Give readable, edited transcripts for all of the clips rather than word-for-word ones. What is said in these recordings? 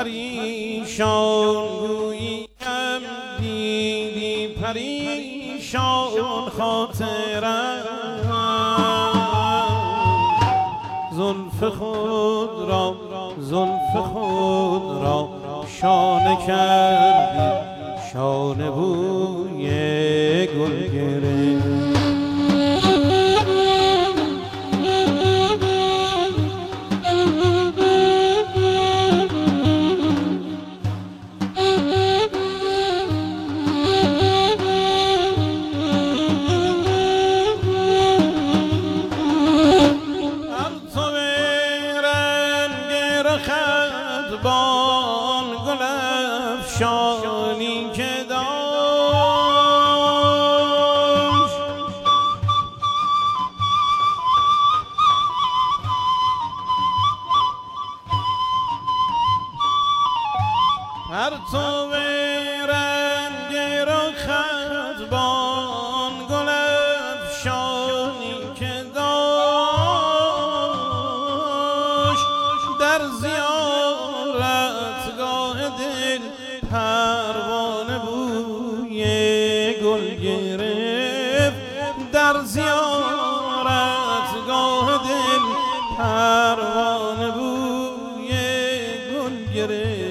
پریشان گوییم دیدی پریشان خاطرم زلف خود را شانه کردی شانه بوی گل گرفت خدبان گل افشانی که داشت پرتو رنگ را خدبان گل افشانی که داشت در زیارتگاه دل پروانه بوی گل گرفت در زیارتگاه دل پروانه بوی گل گرفت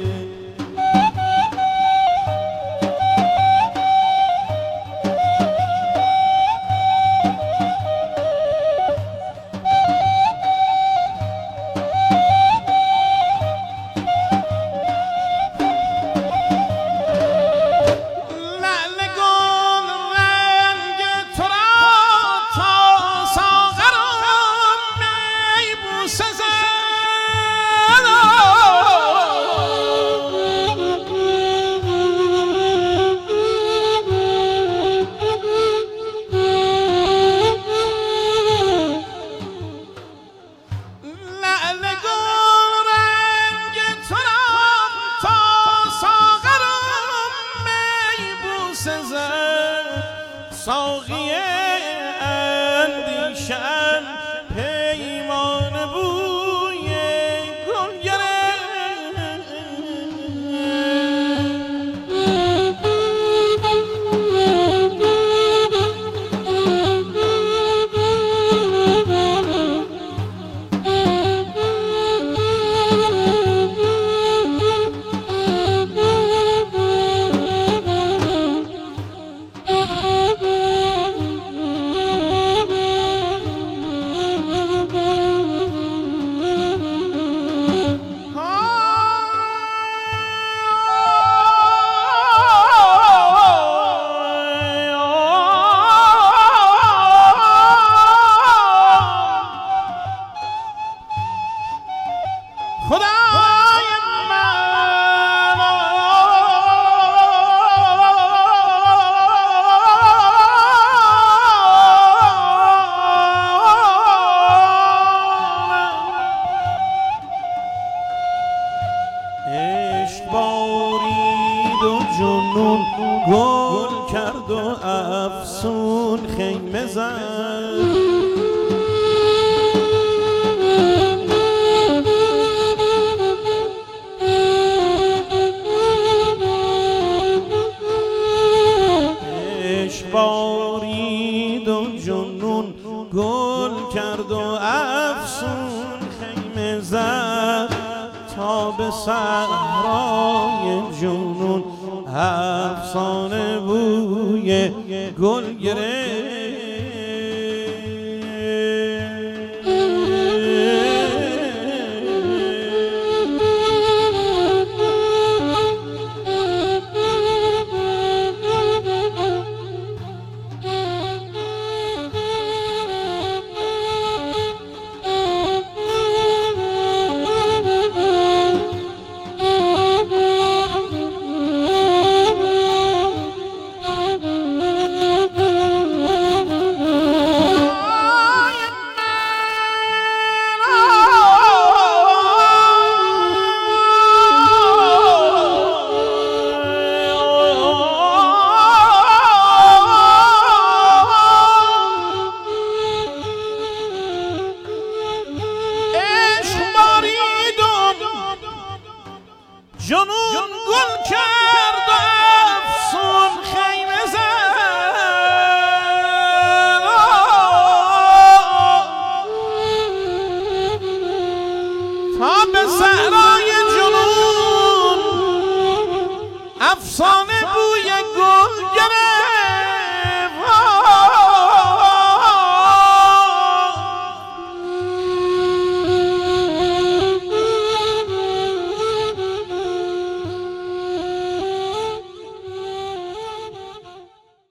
ساقی اندیشم پیمان بوی گل گرفت بارید و جنون گل کرد و افسون خیمه زد عشق بارید و جنون گل کرد و افسون خیمه زد تا به صحرای جنون افسانه بوی گل گرفت جنون گل کرد